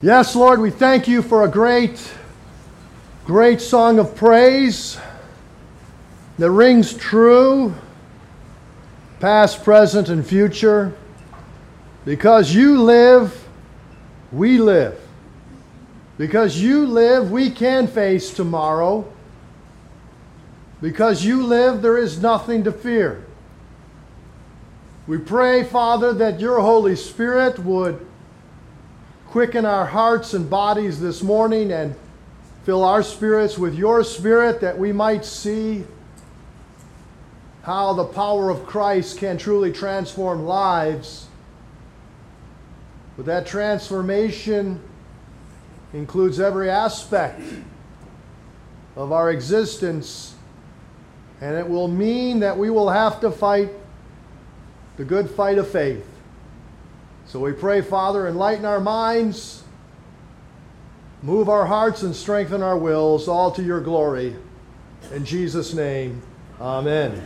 Yes, Lord, we thank you for a great song of praise that rings true, past, present, and future. Because you live, we live. Because you live, we can face tomorrow. Because you live, there is nothing to fear. We pray, Father, that your Holy Spirit would quicken our hearts and bodies this morning and fill our spirits with your Spirit, that we might see how the power of Christ can truly transform lives. But that transformation includes every aspect of our existence, and it will mean that we will have to fight the good fight of faith. So we pray, Father, enlighten our minds, move our hearts, and strengthen our wills, all to your glory. In Jesus' name, amen.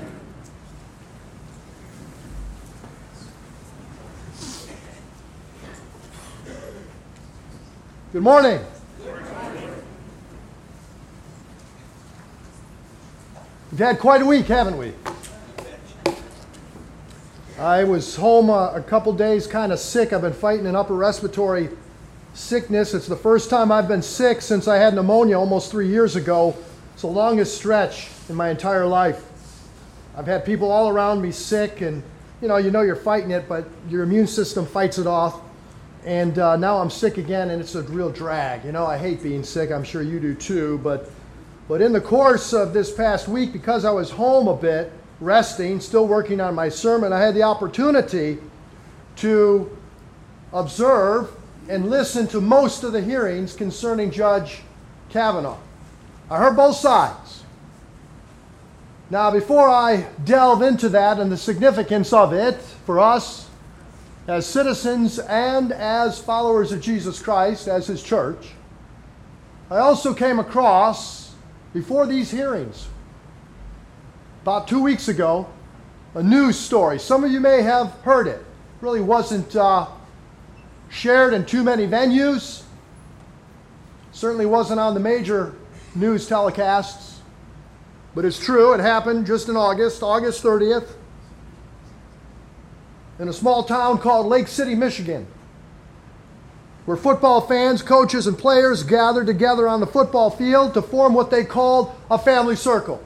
Good morning. We've had quite a week, haven't we? I was home a couple days kind of sick. I've been fighting an upper respiratory sickness. It's the first time I've been sick since I had pneumonia almost 3 years ago. It's the longest stretch in my entire life. I've had people all around me sick, and you know you're fighting it, but your immune system fights it off. And now I'm sick again, and it's a real drag. You know, I hate being sick. I'm sure you do too. But in the course of this past week, because I was home a bit, resting, still working on my sermon, I had the opportunity to observe and listen to most of the hearings concerning Judge Kavanaugh. I heard both sides. Now, before I delve into that and the significance of it for us as citizens and as followers of Jesus Christ, as his church, I also came across, before these hearings, about 2 weeks ago, a news story. Some of you may have heard it. It really wasn't shared in too many venues. Certainly wasn't on the major news telecasts. But it's true, it happened just in August 30th, in a small town called Lake City, Michigan, where football fans, coaches, and players gathered together on the football field to form what they called a family circle.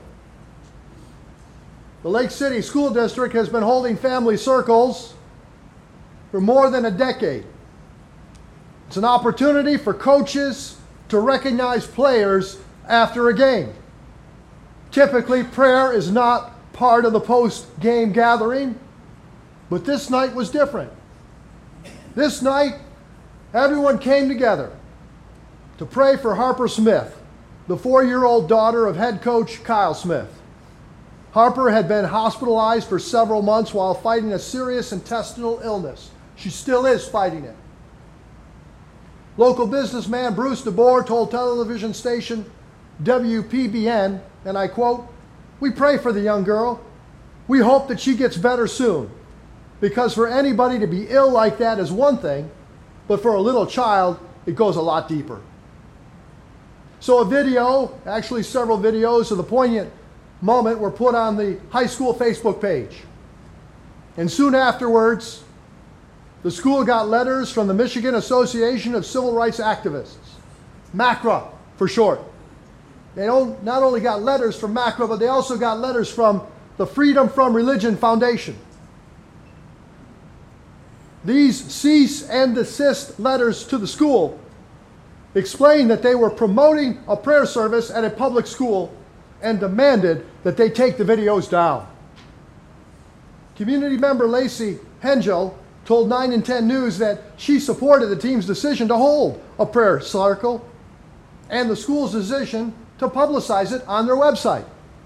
The Lake City School District has been holding family circles for more than a decade. It's an opportunity for coaches to recognize players after a game. Typically, prayer is not part of the post-game gathering, but this night was different. This night, everyone came together to pray for Harper Smith, the 4-year-old daughter of head coach Kyle Smith. Harper had been hospitalized for several months while fighting a serious intestinal illness. She still is fighting it. Local businessman Bruce DeBoer told television station WPBN, and I quote, "We pray for the young girl. We hope that she gets better soon. Because for anybody to be ill like that is one thing, but for a little child, it goes a lot deeper." So a video, actually several videos of the poignant moment, were put on the high school Facebook page. And soon afterwards, the school got letters from the Michigan Association of Civil Rights Activists, MACRA for short. They not only got letters from MACRA, but they also got letters from the Freedom from Religion Foundation. These cease and desist letters to the school explained that they were promoting a prayer service at a public school and demanded that they take the videos down. Community member Lacey Hengel told 9 and 10 News that she supported the team's decision to hold a prayer circle and the school's decision to publicize it on their website.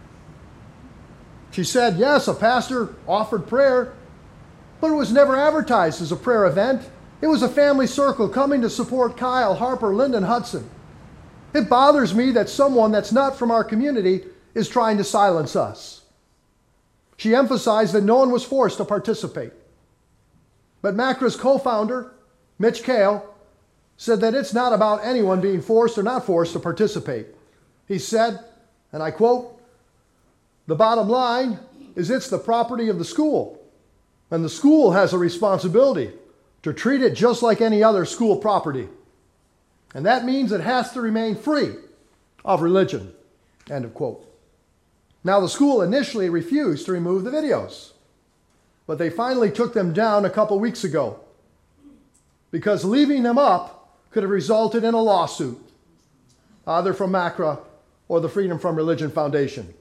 She said, yes, a pastor offered prayer, but it was never advertised as a prayer event. It was a family circle coming to support Kyle, Harper, Lyndon Hudson. It bothers me that someone that's not from our community is trying to silence us. She emphasized that no one was forced to participate. But MACRA's co-founder, Mitch Kale, said that it's not about anyone being forced or not forced to participate. He said, and I quote, "The bottom line is it's the property of the school, and the school has a responsibility to treat it just like any other school property. And that means it has to remain free of religion." End of quote. Now, the school initially refused to remove the videos, but they finally took them down a couple weeks ago because leaving them up could have resulted in a lawsuit, either from MACRA or the Freedom From Religion Foundation.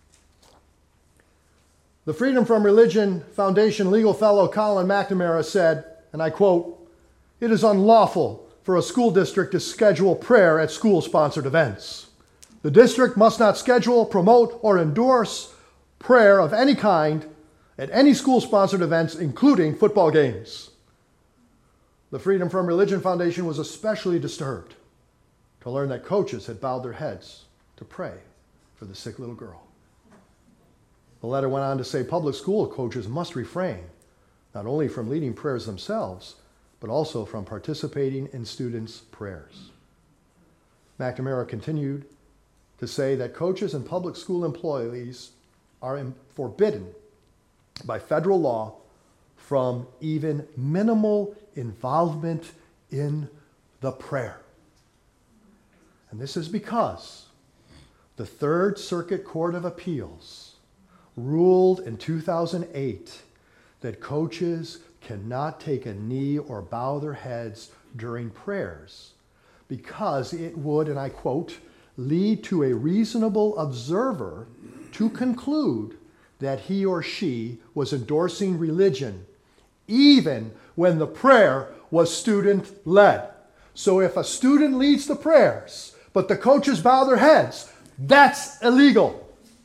The Freedom From Religion Foundation legal fellow Colin McNamara said, and I quote, "It is unlawful for a school district to schedule prayer at school-sponsored events. The district must not schedule, promote, or endorse prayer of any kind at any school-sponsored events, including football games." The Freedom From Religion Foundation was especially disturbed to learn that coaches had bowed their heads to pray for the sick little girl. The letter went on to say public school coaches must refrain not only from leading prayers themselves, but also from participating in students' prayers. McNamara continued to say that coaches and public school employees are forbidden by federal law from even minimal involvement in the prayer. And this is because the Third Circuit Court of Appeals ruled in 2008 that coaches cannot take a knee or bow their heads during prayers because it would, and I quote, "lead to a reasonable observer to conclude that he or she was endorsing religion even when the prayer was student-led." So if a student leads the prayers, but the coaches bow their heads, that's illegal.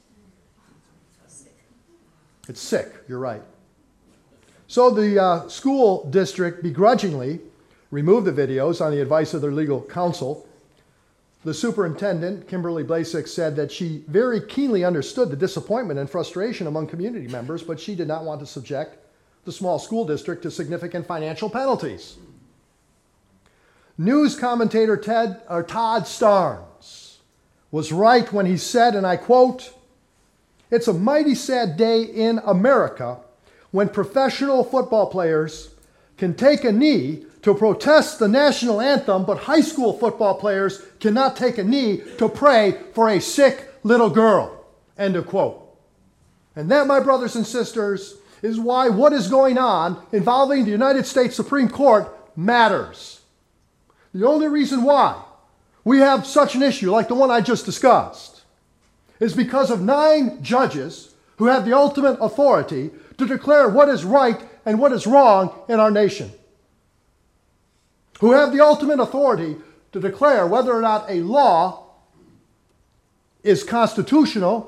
It's sick, you're right. So the school district begrudgingly removed the videos on the advice of their legal counsel. The superintendent, Kimberly Blasek, said that she very keenly understood the disappointment and frustration among community members, but she did not want to subject the small school district to significant financial penalties. News commentator Todd Starnes was right when he said, and I quote, "It's a mighty sad day in America when professional football players can take a knee to protest the national anthem, but high school football players cannot take a knee to pray for a sick little girl." End of quote. And that, my brothers and sisters, is why what is going on involving the United States Supreme Court matters. The only reason why we have such an issue like the one I just discussed is because of 9 judges who have the ultimate authority to declare what is right and what is wrong in our nation, who have the ultimate authority to declare whether or not a law is constitutional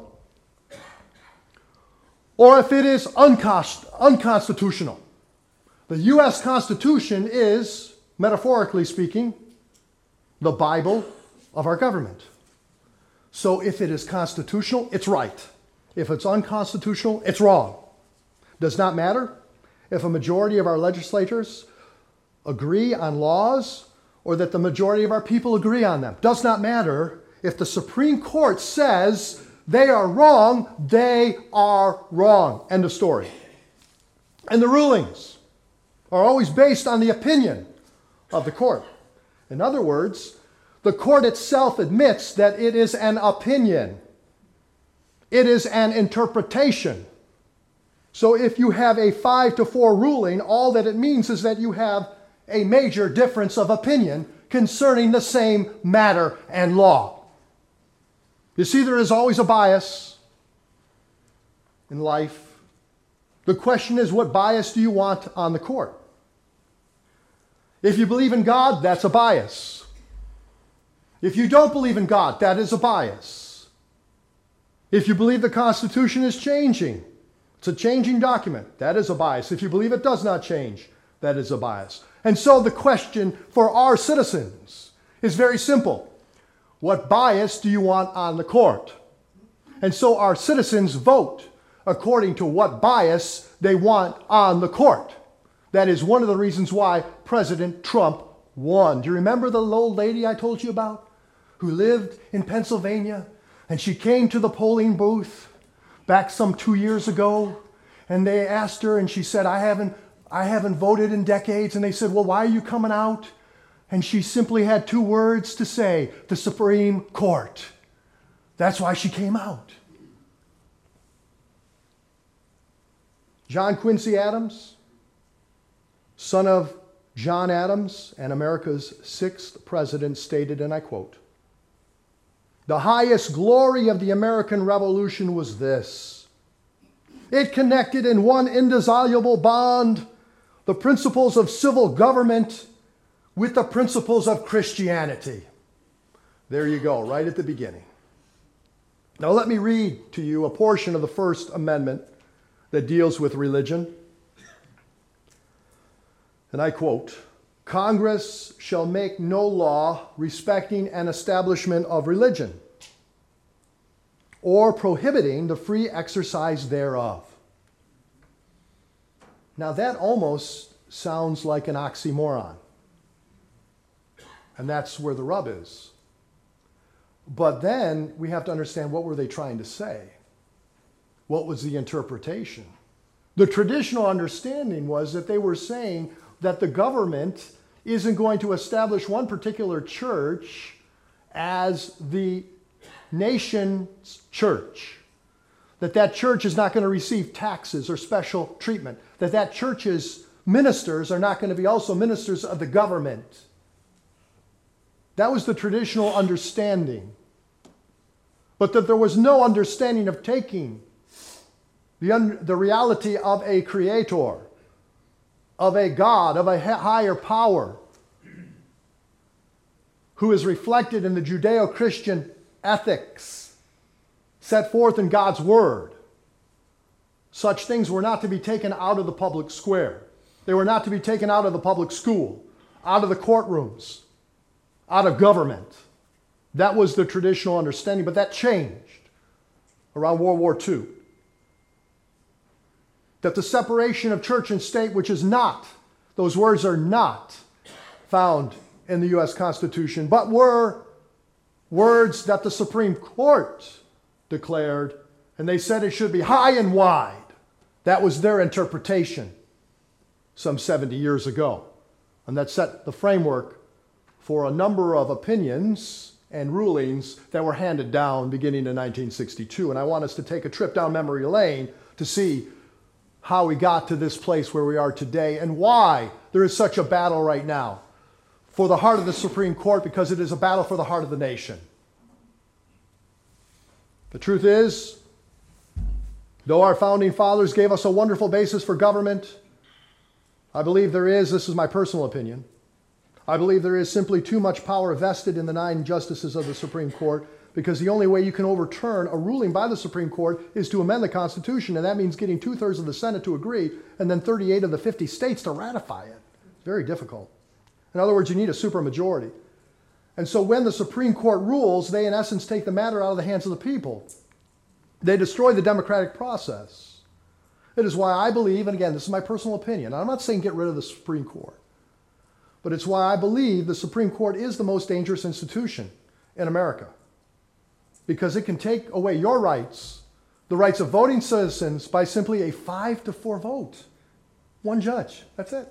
or if it is unconstitutional. The U.S. Constitution is, metaphorically speaking, the Bible of our government. So if it is constitutional, it's right. If it's unconstitutional, it's wrong. Does not matter if a majority of our legislators agree on laws or that the majority of our people agree on them. Does not matter if the Supreme Court says they are wrong, they are wrong. End of story. And the rulings are always based on the opinion of the court. In other words, the court itself admits that it is an opinion. It is an interpretation. So if you have a 5-4 ruling, all that it means is that you have a major difference of opinion concerning the same matter and law. You see, there is always a bias in life. The question is, what bias do you want on the court? If you believe in God, that's a bias. If you don't believe in God, that is a bias. If you believe the Constitution is changing, it's a changing document, that is a bias. If you believe it does not change, that is a bias. And so the question for our citizens is very simple. What bias do you want on the court? And so our citizens vote according to what bias they want on the court. That is one of the reasons why President Trump won. Do you remember the old lady I told you about who lived in Pennsylvania? And she came to the polling booth back some 2 years ago, and they asked her, and she said, I haven't voted in decades. And they said, well, why are you coming out? And she simply had 2 words to say: the Supreme Court. That's why she came out. John Quincy Adams, son of John Adams and America's 6th president, stated, and I quote, "The highest glory of the American Revolution was this: it connected in one indissoluble bond the principles of civil government with the principles of Christianity." There you go, right at the beginning. Now let me read to you a portion of the First Amendment that deals with religion. And I quote, "Congress shall make no law respecting an establishment of religion or prohibiting the free exercise thereof." Now that almost sounds like an oxymoron. And that's where the rub is. But then we have to understand, what were they trying to say? What was the interpretation? The traditional understanding was that they were saying that the government isn't going to establish one particular church as the nation's church. That church is not going to receive taxes or special treatment. That church's ministers are not going to be also ministers of the government. That was the traditional understanding. But that there was no understanding of taking the reality of a creator, of a God, of a higher power, who is reflected in the Judeo-Christian ethics set forth in God's Word. Such things were not to be taken out of the public square. They were not to be taken out of the public school, out of the courtrooms, out of government. That was the traditional understanding, but that changed around World War II. That the separation of church and state, which is not, those words are not found in the U.S. Constitution, but were words that the Supreme Court declared, and they said it should be high and wide. That was their interpretation some 70 years ago. And that set the framework for a number of opinions and rulings that were handed down beginning in 1962. And I want us to take a trip down memory lane to see how we got to this place where we are today and why there is such a battle right now for the heart of the Supreme Court, because it is a battle for the heart of the nation. The truth is, though our founding fathers gave us a wonderful basis for government, I believe there is, this is my personal opinion, I believe there is simply too much power vested in the 9 justices of the Supreme Court, because the only way you can overturn a ruling by the Supreme Court is to amend the Constitution, and that means getting 2/3 of the Senate to agree and then 38 of the 50 states to ratify it. It's very difficult. In other words, you need a supermajority. And so when the Supreme Court rules, they in essence take the matter out of the hands of the people. They destroy the democratic process. It is why I believe, and again, this is my personal opinion, I'm not saying get rid of the Supreme Court, but it's why I believe the Supreme Court is the most dangerous institution in America, because it can take away your rights, the rights of voting citizens, by simply a 5-4 vote. One judge, that's it.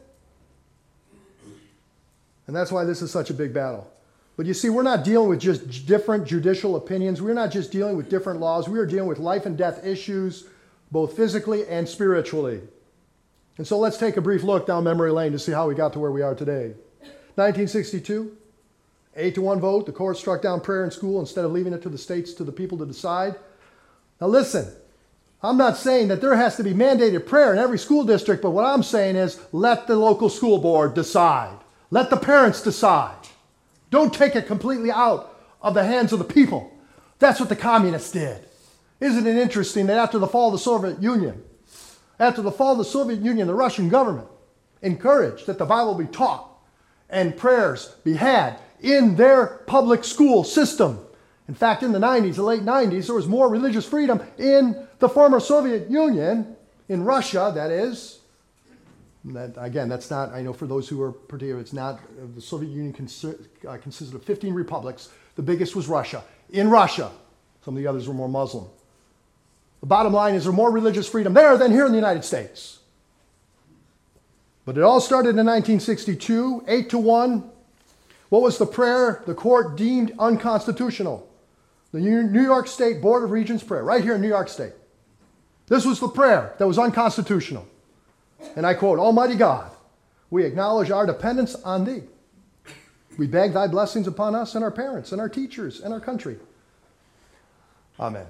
And that's why this is such a big battle. But you see, we're not dealing with just different judicial opinions. We're not just dealing with different laws. We are dealing with life and death issues, both physically and spiritually. And so let's take a brief look down memory lane to see how we got to where we are today. 1962, 8-1 vote. The court struck down prayer in school instead of leaving it to the states, to the people to decide. Now listen, I'm not saying that there has to be mandated prayer in every school district, but what I'm saying is let the local school board decide. Let the parents decide. Don't take it completely out of the hands of the people. That's what the communists did. Isn't it interesting that after the fall of the Soviet Union, the Russian government encouraged that the Bible be taught and prayers be had in their public school system. In fact, in the 90s, the late 90s, there was more religious freedom in the former Soviet Union, in Russia, that is, That, again, that's not, I know for those who are particular, it's not, the Soviet Union consisted of 15 republics. The biggest was Russia. In Russia, some of the others were more Muslim. The bottom line is there's more religious freedom there than here in the United States. But it all started in 1962, 8-1. What was the prayer the court deemed unconstitutional? The New York State Board of Regents prayer, right here in New York State. This was the prayer that was unconstitutional. And I quote, Almighty God, we acknowledge our dependence on thee. We beg thy blessings upon us and our parents and our teachers and our country. Amen.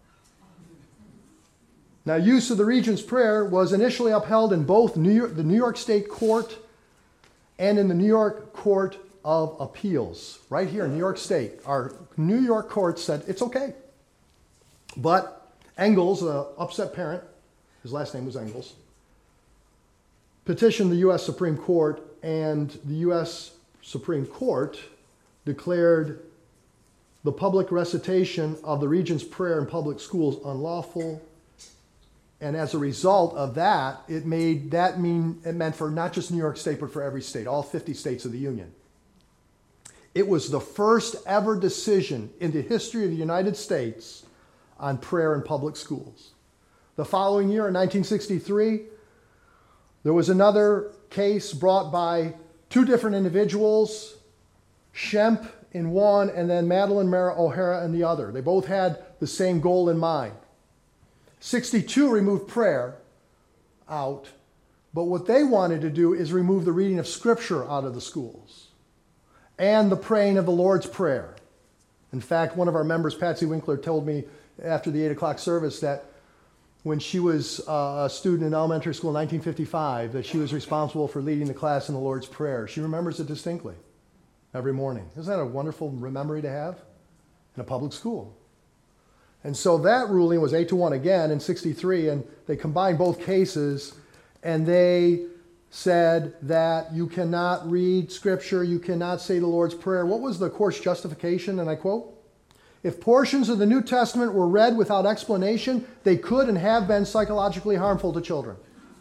Now, use of the Regent's Prayer was initially upheld in both the New York State Court and in the New York Court of Appeals. Right here in New York State, our New York court said it's okay. But Engels, the upset parent, his last name was Engels, petitioned the U.S. Supreme Court, and the U.S. Supreme Court declared the public recitation of the Regent's Prayer in public schools unlawful. And as a result of that, it meant for not just New York State, but for every state, all 50 states of the Union. It was the first ever decision in the history of the United States on prayer in public schools. The following year, in 1963, there was another case brought by two different individuals, Schempp in one and then Madeline Mara O'Hara in the other. They both had the same goal in mind. 62 removed prayer out, but what they wanted to do is remove the reading of Scripture out of the schools and the praying of the Lord's Prayer. In fact, one of our members, Patsy Winkler, told me after the 8 o'clock service that when she was a student in elementary school in 1955, that she was responsible for leading the class in the Lord's Prayer. She remembers it distinctly every morning. Isn't that a wonderful memory to have in a public school? And so that ruling was 8-1 again in 63, and they combined both cases, and they said that you cannot read Scripture, you cannot say the Lord's Prayer. What was the court's justification? And I quote, if portions of the New Testament were read without explanation, they could and have been psychologically harmful to children.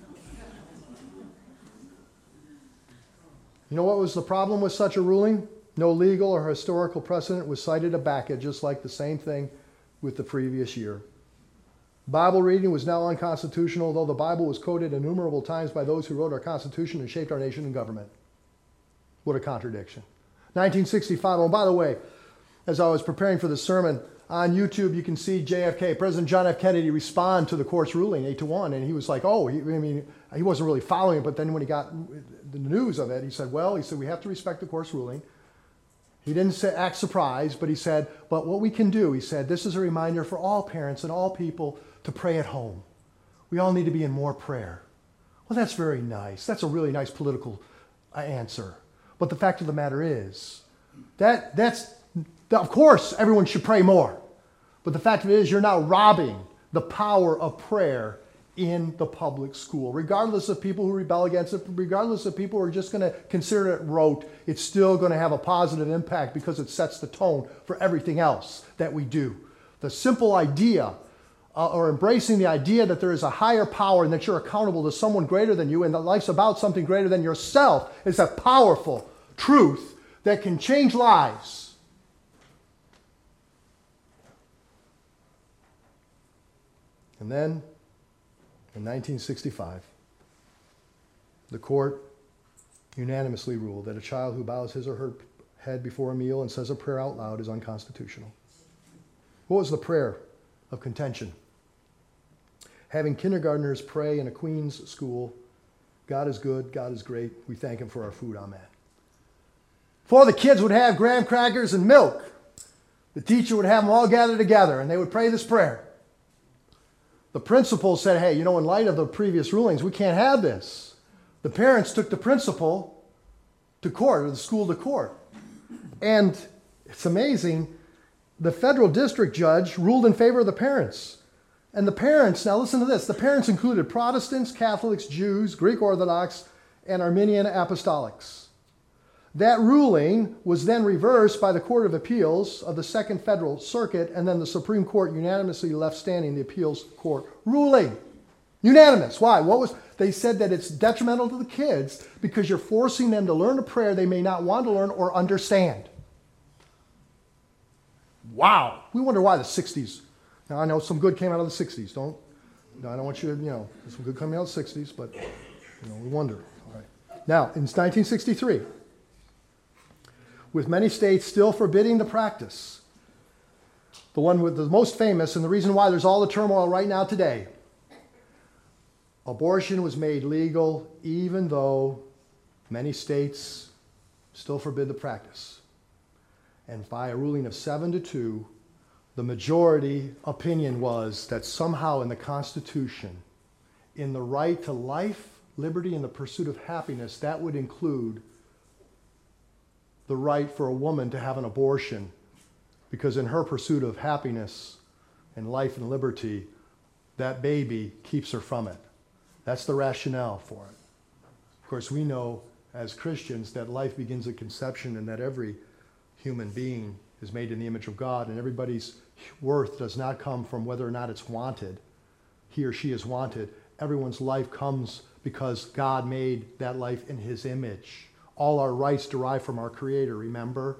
You know what was the problem with such a ruling? No legal or historical precedent was cited to back it, just like the same thing with the previous year. Bible reading was now unconstitutional, though the Bible was quoted innumerable times by those who wrote our Constitution and shaped our nation and government. What a contradiction. 1965, oh, by the way, as I was preparing for the sermon, on YouTube you can see JFK, President John F. Kennedy, respond to the court's ruling 8-1, and he was like, oh, he wasn't really following it, but then when he got the news of it, he said, we have to respect the court's ruling. He didn't act surprised, but he said, but what we can do, he said, this is a reminder for all parents and all people to pray at home. We all need to be in more prayer. Well, that's very nice. That's a really nice political answer. But the fact of the matter is, of course, everyone should pray more. But the fact of it is, you're now robbing the power of prayer in the public school. Regardless of people who rebel against it, regardless of people who are just going to consider it rote, it's still going to have a positive impact because it sets the tone for everything else that we do. The simple idea, or embracing the idea that there is a higher power and that you're accountable to someone greater than you and that life's about something greater than yourself, is a powerful truth that can change lives. And then, in 1965, the court unanimously ruled that a child who bows his or her head before a meal and says a prayer out loud is unconstitutional. What was the prayer of contention? Having kindergartners pray in a Queen's school, God is good, God is great, we thank him for our food, amen. Before the kids would have graham crackers and milk, the teacher would have them all gathered together and they would pray this prayer. The principal said, hey, in light of the previous rulings, we can't have this. The parents took the principal to court, or the school to court. And it's amazing, the federal district judge ruled in favor of the parents. And the parents, now listen to this, the parents included Protestants, Catholics, Jews, Greek Orthodox, and Armenian Apostolics. That ruling was then reversed by the Court of Appeals of the Second Federal Circuit, and then the Supreme Court unanimously left standing the appeals court ruling. Unanimous. Why? They said that it's detrimental to the kids because you're forcing them to learn a prayer they may not want to learn or understand. Wow. We wonder why the 60s. Now, I know some good came out of the 60s. I don't want you to, there's some good coming out of the 60s, but, we wonder. All right. Now, in 1963, with many states still forbidding the practice, the one with the most famous, and the reason why there's all the turmoil right now today, abortion was made legal even though many states still forbid the practice. And by a ruling of 7-2, the majority opinion was that somehow in the Constitution, in the right to life, liberty, and the pursuit of happiness, that would include the right for a woman to have an abortion, because in her pursuit of happiness and life and liberty, that baby keeps her from it. That's the rationale for it. Of course, we know as Christians that life begins at conception and that every human being is made in the image of God, and everybody's worth does not come from whether or not it's wanted. He or she is wanted. Everyone's life comes because God made that life in his image. All our rights derive from our Creator, remember?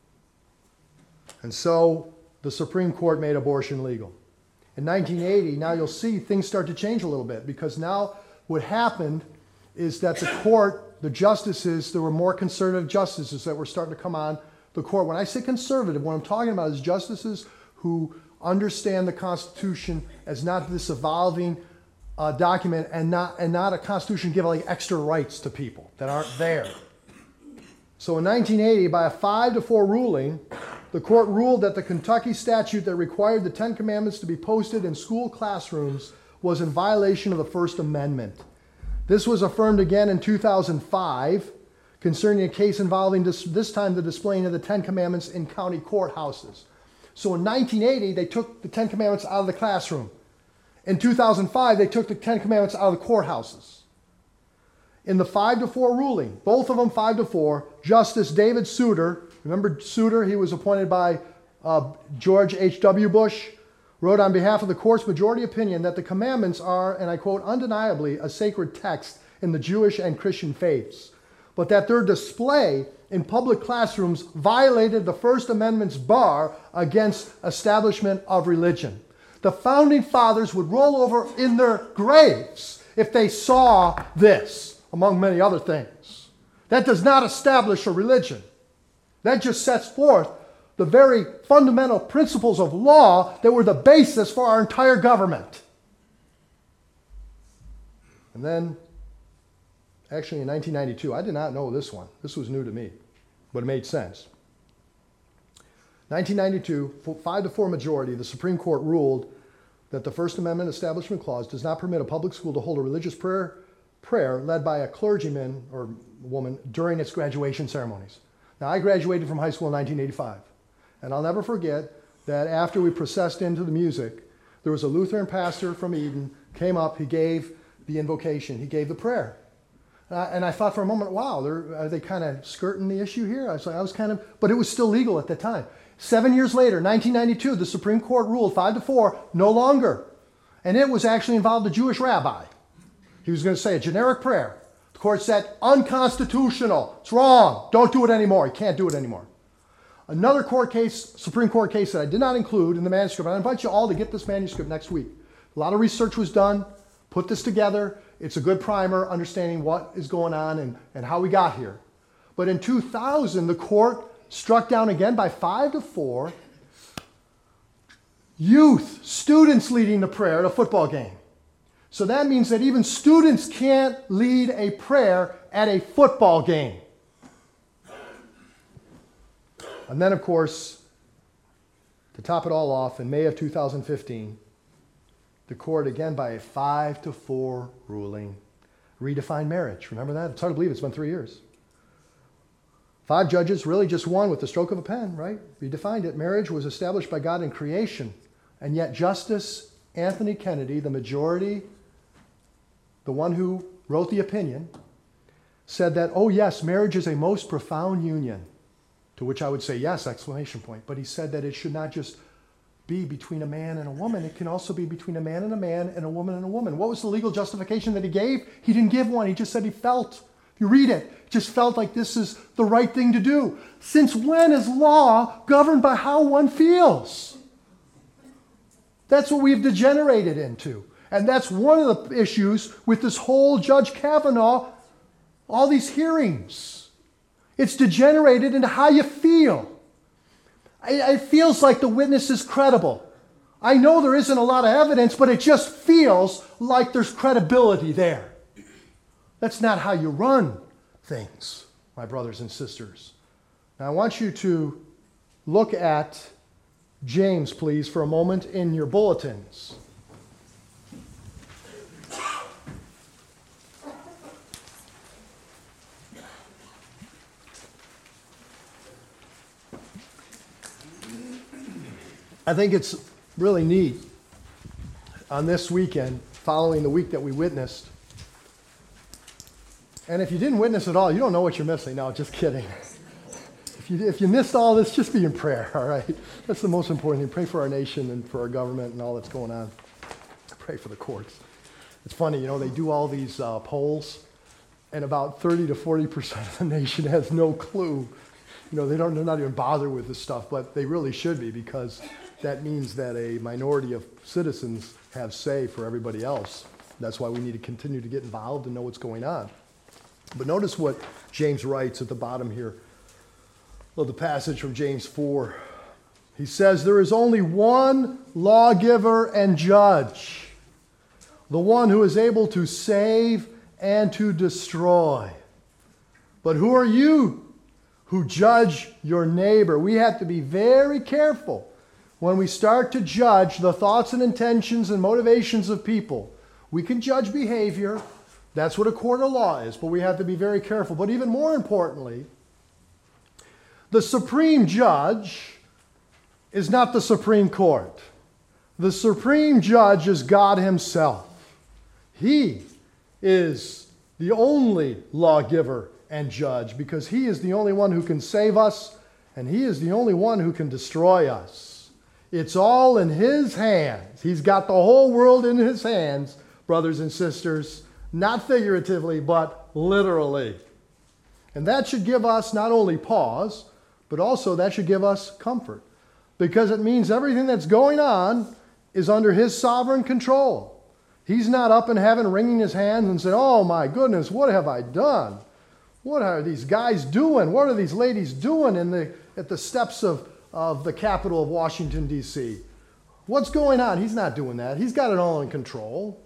And so the Supreme Court made abortion legal. In 1980, now you'll see things start to change a little bit, because now what happened is that the court, the justices, there were more conservative justices that were starting to come on the court. When I say conservative, what I'm talking about is justices who understand the Constitution as not this evolving document and not a Constitution giving like extra rights to people that aren't there. So in 1980, by a 5-4 ruling, the court ruled that the Kentucky statute that required the Ten Commandments to be posted in school classrooms was in violation of the First Amendment. This was affirmed again in 2005 concerning a case involving this time the displaying of the Ten Commandments in county courthouses. So in 1980, they took the Ten Commandments out of the classroom. In 2005, they took the Ten Commandments out of the courthouses. In the 5-4 ruling, both of them 5-4, Justice David Souter, remember Souter, he was appointed by George H.W. Bush, wrote on behalf of the court's majority opinion that the commandments are, and I quote, undeniably a sacred text in the Jewish and Christian faiths, but that their display in public classrooms violated the First Amendment's bar against establishment of religion. The founding fathers would roll over in their graves if they saw this, among many other things. That does not establish a religion. That just sets forth the very fundamental principles of law that were the basis for our entire government. And then, actually in 1992, I did not know this one. This was new to me, but it made sense. 1992, 5-4 majority, the Supreme Court ruled that the First Amendment Establishment Clause does not permit a public school to hold a religious prayer led by a clergyman or woman during its graduation ceremonies. Now, I graduated from high school in 1985, and I'll never forget that after we processed into the music, there was a Lutheran pastor from Eden, came up, he gave the invocation, he gave the prayer. And I thought for a moment, wow, are they kind of skirting the issue here? But it was still legal at the time. 7 years later, 1992, the Supreme Court ruled 5-4, no longer. And it was actually involved a Jewish rabbi. He was going to say a generic prayer. The court said, unconstitutional. It's wrong. Don't do it anymore. You can't do it anymore. Another court case, Supreme Court case that I did not include in the manuscript. I invite you all to get this manuscript next week. A lot of research was done. Put this together. It's a good primer, understanding what is going on and how we got here. But in 2000, the court struck down again by 5-4. Youth, students leading the prayer at a football game. So that means that even students can't lead a prayer at a football game. And then, of course, to top it all off, in May of 2015, the court, again by a 5-4 ruling, redefined marriage. Remember that? It's hard to believe it's been 3 years. 5 judges, really just one with the stroke of a pen, right? Redefined it. Marriage was established by God in creation. And yet Justice Anthony Kennedy, the majority, the one who wrote the opinion, said that, oh yes, marriage is a most profound union. To which I would say, yes, exclamation point. But he said that it should not just be between a man and a woman. It can also be between a man and a woman and a woman. What was the legal justification that he gave? He didn't give one. He just said he felt. If you read it, just felt like this is the right thing to do. Since when is law governed by how one feels? That's what we've degenerated into. And that's one of the issues with this whole Judge Kavanaugh, all these hearings. It's degenerated into how you feel. It feels like the witness is credible. I know there isn't a lot of evidence, but it just feels like there's credibility there. That's not how you run things, my brothers and sisters. Now I want you to look at James, please, for a moment in your bulletins. I think it's really neat on this weekend, following the week that we witnessed. And if you didn't witness at all, you don't know what you're missing. No, just kidding. If you missed all this, just be in prayer, all right? That's the most important thing. Pray for our nation and for our government and all that's going on. Pray for the courts. It's funny, they do all these polls, and about 30 to 40% of the nation has no clue. They're not even bothered with this stuff, but they really should be, because that means that a minority of citizens have say for everybody else. That's why we need to continue to get involved and know what's going on. But notice what James writes at the bottom here of the passage from James 4. He says, there is only one lawgiver and judge, the one who is able to save and to destroy. But who are you who judge your neighbor? We have to be very careful when we start to judge the thoughts and intentions and motivations of people. We can judge behavior. That's what a court of law is, but we have to be very careful. But even more importantly, the supreme judge is not the Supreme Court. The supreme judge is God himself. He is the only lawgiver and judge, because he is the only one who can save us, and he is the only one who can destroy us. It's all in his hands. He's got the whole world in his hands, brothers and sisters, not figuratively, but literally. And that should give us not only pause, but also that should give us comfort, because it means everything that's going on is under his sovereign control. He's not up in heaven wringing his hands and saying, oh my goodness, what have I done? What are these guys doing? What are these ladies doing at the steps of the Capitol of Washington, D.C.? What's going on? He's not doing that. He's got it all in control.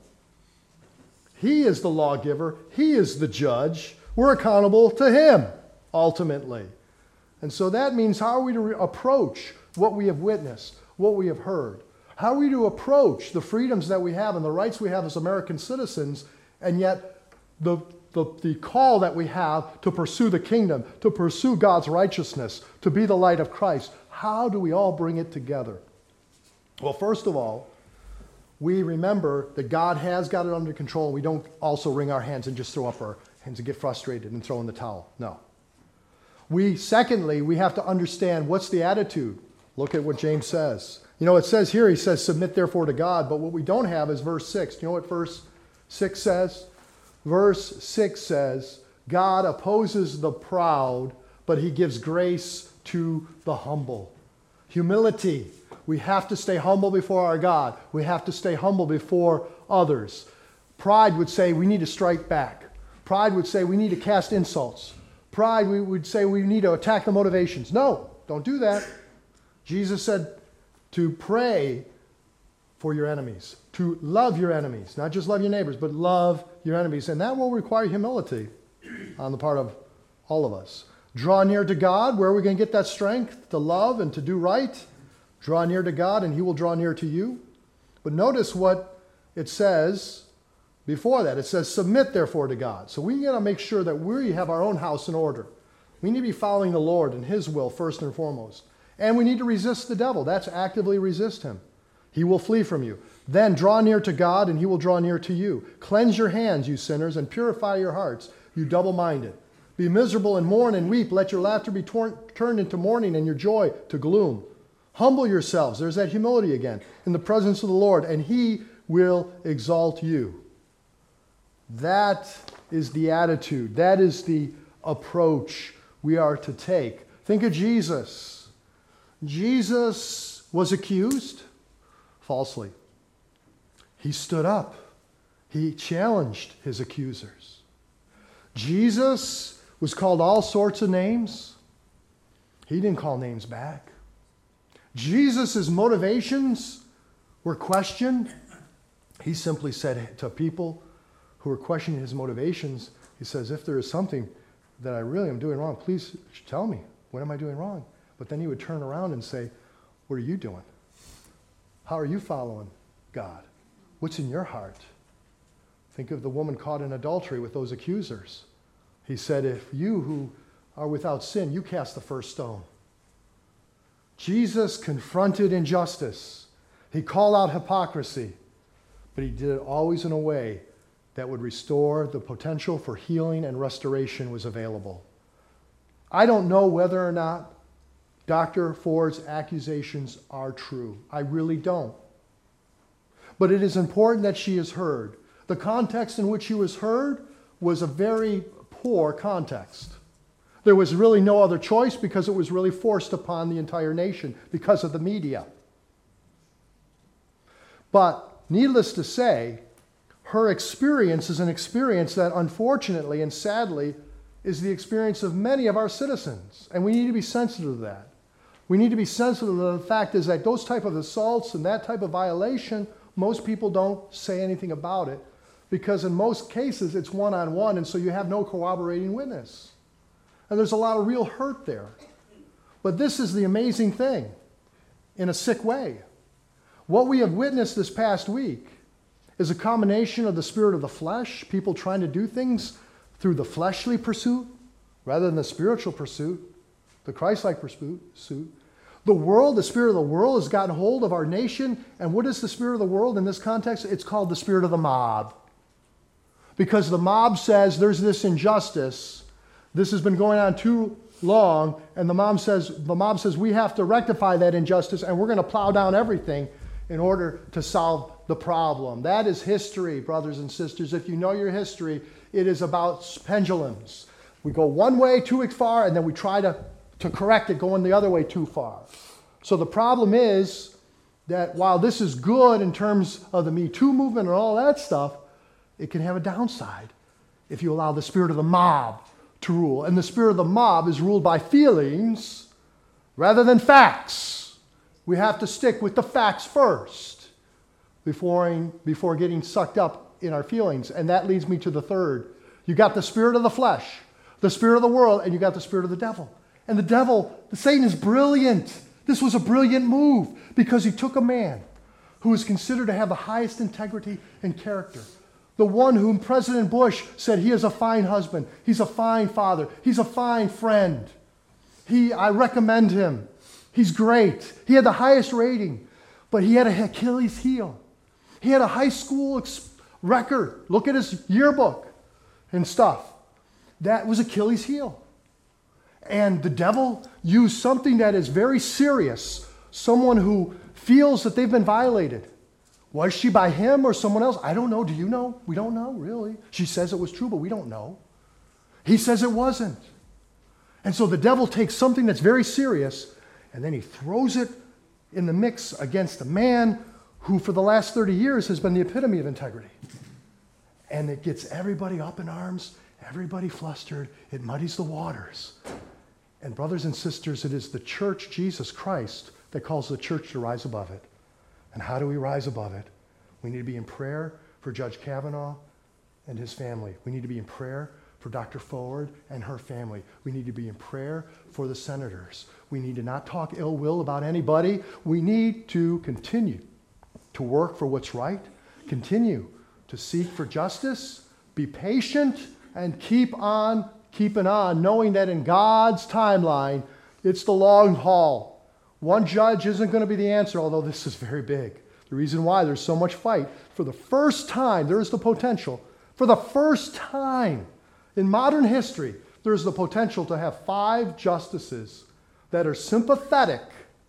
He is the lawgiver. He is the judge. We're accountable to him, ultimately. And so that means, how are we to approach what we have witnessed, what we have heard? How are we to approach the freedoms that we have and the rights we have as American citizens, and yet the call that we have to pursue the kingdom, to pursue God's righteousness, to be the light of Christ? How do we all bring it together? Well, first of all, we remember that God has got it under control. We don't also wring our hands and just throw up our hands and get frustrated and throw in the towel. No. Secondly, we have to understand what's the attitude. Look at what James says. It says here, he says, submit therefore to God. But what we don't have is verse 6. Do you know what verse 6 says? Verse 6 says, God opposes the proud, but he gives grace to the humble. Humility. We have to stay humble before our God. We have to stay humble before others. Pride would say we need to strike back. Pride would say we need to cast insults. Pride, we would say we need to attack the motivations. No, don't do that. Jesus said to pray for your enemies, to love your enemies, not just love your neighbors, but love your enemies. And that will require humility on the part of all of us. Draw near to God. Where are we going to get that strength to love and to do right? Draw near to God and he will draw near to you. But notice what it says before that. It says, submit therefore to God. So we got to make sure that we have our own house in order. We need to be following the Lord and his will first and foremost. And we need to resist the devil. That's actively resist him. He will flee from you. Then draw near to God and he will draw near to you. Cleanse your hands, you sinners, and purify your hearts, you double-minded. Be miserable and mourn and weep. Let your laughter be turned into mourning and your joy to gloom. Humble yourselves. There's that humility again. In the presence of the Lord, and he will exalt you. That is the attitude. That is the approach we are to take. Think of Jesus. Jesus was accused falsely. He stood up. He challenged his accusers. Jesus was called all sorts of names. He didn't call names back. Jesus' motivations were questioned. He simply said to people who were questioning his motivations, he says, if there is something that I really am doing wrong, please tell me. What am I doing wrong? But then he would turn around and say, what are you doing? How are you following God? What's in your heart? Think of the woman caught in adultery with those accusers. He said, if you who are without sin, you cast the first stone. Jesus confronted injustice. He called out hypocrisy, but he did it always in a way that would restore the potential for healing and restoration was available. I don't know whether or not Dr. Ford's accusations are true. I really don't. But it is important that she is heard. The context in which she was heard was a very poor context. There was really no other choice because it was really forced upon the entire nation because of the media. But needless to say, her experience is an experience that unfortunately and sadly is the experience of many of our citizens. And we need to be sensitive to that. We need to be sensitive to the fact is that those type of assaults and that type of violation, most people don't say anything about it because in most cases it's one-on-one and so you have no corroborating witness. And there's a lot of real hurt there. But this is the amazing thing in a sick way. What we have witnessed this past week is a combination of the spirit of the flesh, people trying to do things through the fleshly pursuit rather than the spiritual pursuit, the Christ-like pursuit. The world, the spirit of the world has gotten hold of our nation. And what is the spirit of the world in this context? It's called the spirit of the mob. Because the mob says there's this injustice. This has been going on too long. And the mob says we have to rectify that injustice and we're going to plow down everything in order to solve the problem. That is history, brothers and sisters. If you know your history, it is about pendulums. We go one way too far and then we try to correct it going the other way too far. So the problem is that while this is good in terms of the Me Too movement and all that stuff, it can have a downside if you allow the spirit of the mob to rule. And the spirit of the mob is ruled by feelings rather than facts. We have to stick with the facts first before getting sucked up in our feelings. And that leads me to the third. You got the spirit of the flesh, the spirit of the world, and you got the spirit of the devil. And the devil, Satan is brilliant. This was a brilliant move because he took a man who was considered to have the highest integrity and character. The one whom President Bush said he is a fine husband. He's a fine father. He's a fine friend. I recommend him. He's great. He had the highest rating, but he had an Achilles heel. He had a high school record. Look at his yearbook and stuff. That was Achilles' heel. And the devil used something that is very serious, someone who feels that they've been violated. Was she by him or someone else? I don't know. Do you know? We don't know, really. She says it was true, but we don't know. He says it wasn't. And so the devil takes something that's very serious, and then he throws it in the mix against a man who for the last 30 years has been the epitome of integrity. And it gets everybody up in arms, everybody flustered. It muddies the waters. And brothers and sisters, it is the church, Jesus Christ, that calls the church to rise above it. And how do we rise above it? We need to be in prayer for Judge Kavanaugh and his family. We need to be in prayer for Dr. Ford and her family. We need to be in prayer for the senators. We need to not talk ill will about anybody. We need to continue to work for what's right, continue to seek for justice, be patient, and keep on keeping on, knowing that in God's timeline, it's the long haul. One judge isn't going to be the answer, although this is very big. The reason why there's so much fight, for the first time, there is the potential, for the first time in modern history, there is the potential to have 5 justices that are sympathetic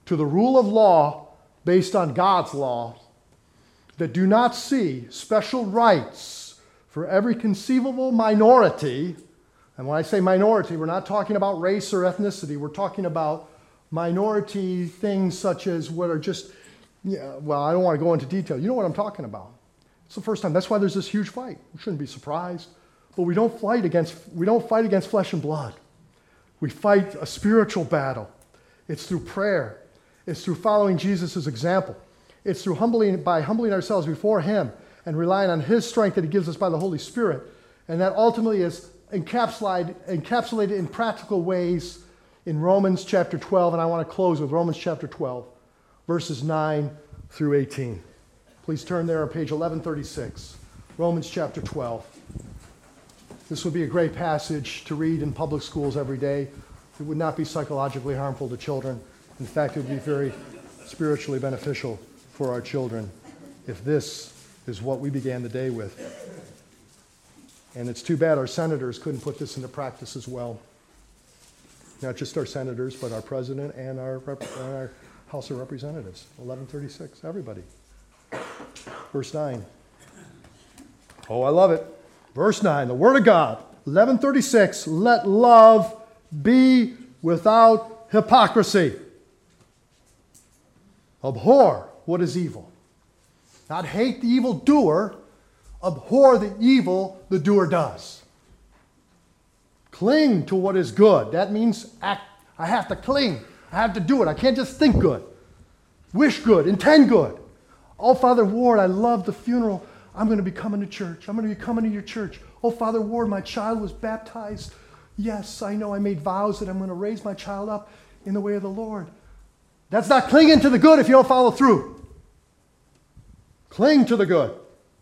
to the rule of law based on God's law, that do not see special rights for every conceivable minority. And when I say minority, we're not talking about race or ethnicity. We're talking about minority things such as what are just, well, I don't want to go into detail. You know what I'm talking about. It's the first time. That's why there's this huge fight. We shouldn't be surprised. But we don't fight against flesh and blood. We fight a spiritual battle. It's through prayer. It's through following Jesus' example. It's through humbling ourselves before Him and relying on His strength that He gives us by the Holy Spirit. And that ultimately is encapsulated in practical ways in Romans chapter 12. And I want to close with Romans chapter 12, verses 9 through 18. Please turn there on page 1136. Romans chapter 12. This would be a great passage to read in public schools every day. It would not be psychologically harmful to children. In fact, it would be very spiritually beneficial for our children if this is what we began the day with. And it's too bad our senators couldn't put this into practice as well. Not just our senators, but our president and our House of Representatives. 1136, everybody. Verse 9. Oh, I love it. Verse 9, the Word of God. 1136, let love be without hypocrisy. Abhor what is evil. Not hate the evil doer. Abhor the evil the doer does. Cling to what is good. That means act. I have to cling. I have to do it. I can't just think good. Wish good. Intend good. Oh, Father Ward, I love the funeral. I'm going to be coming to church. I'm going to be coming to your church. Oh, Father Ward, my child was baptized. Yes, I know I made vows that I'm going to raise my child up in the way of the Lord. That's not clinging to the good if you don't follow through. Cling to the good.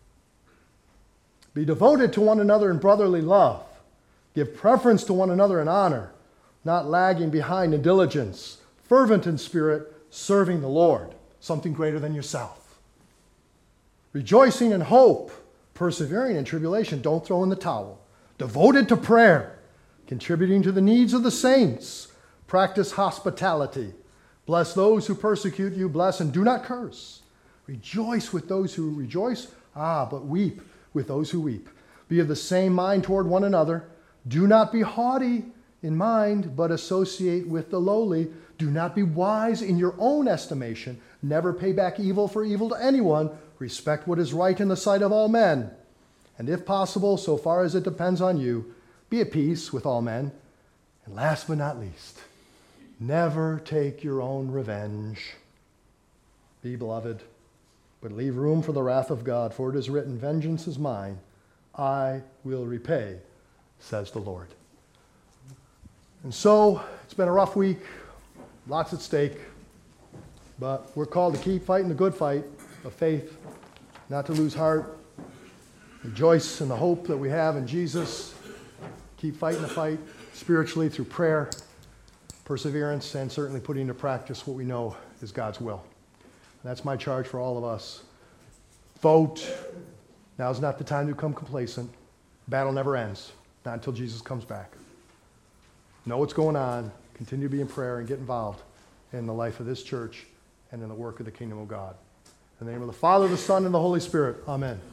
Be devoted to one another in brotherly love. Give preference to one another in honor, not lagging behind in diligence, fervent in spirit, serving the Lord, something greater than yourself. Rejoicing in hope, persevering in tribulation. Don't throw in the towel. Devoted to prayer, contributing to the needs of the saints. Practice hospitality. Bless those who persecute you. Bless and do not curse. Rejoice with those who rejoice. But weep with those who weep. Be of the same mind toward one another. Do not be haughty in mind, but associate with the lowly. Do not be wise in your own estimation. Never pay back evil for evil to anyone. Respect what is right in the sight of all men. And if possible, so far as it depends on you, be at peace with all men. And last but not least, never take your own revenge. Be beloved, but leave room for the wrath of God, for it is written, vengeance is mine, I will repay, says the Lord. And so, it's been a rough week, lots at stake, but we're called to keep fighting the good fight of faith, not to lose heart, rejoice in the hope that we have in Jesus, keep fighting the fight spiritually through prayer, perseverance, and certainly putting into practice what we know is God's will. And that's my charge for all of us. Vote. Now's not the time to become complacent. Battle never ends, not until Jesus comes back. Know what's going on. Continue to be in prayer and get involved in the life of this church and in the work of the kingdom of God. In the name of the Father, the Son, and the Holy Spirit. Amen.